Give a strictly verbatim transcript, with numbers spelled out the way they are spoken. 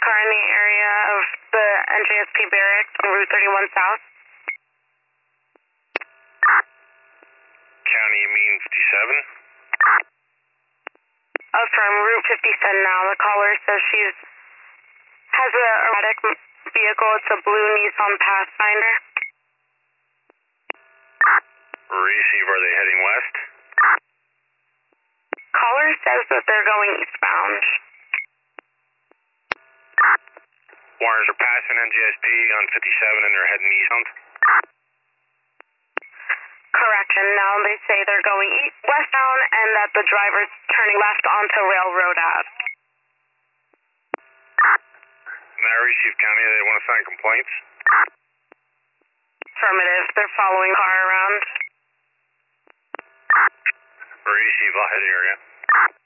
car in the area of the N J S P barracks on Route thirty-one South. County, you mean fifty-seven? Uh, from Route fifty-seven now. The caller says she's has a erratic vehicle. It's a blue Nissan Pathfinder. Receive, are they heading west? Caller says that they're going eastbound. Wires are passing N J S P on fifty-seven and they're heading eastbound. Correction. Now they say they're going east, westbound and that the driver's turning left onto Railroad Ave. Now receive, County, they want to sign complaints? Affirmative. They're following car around. Receive, I'll head area.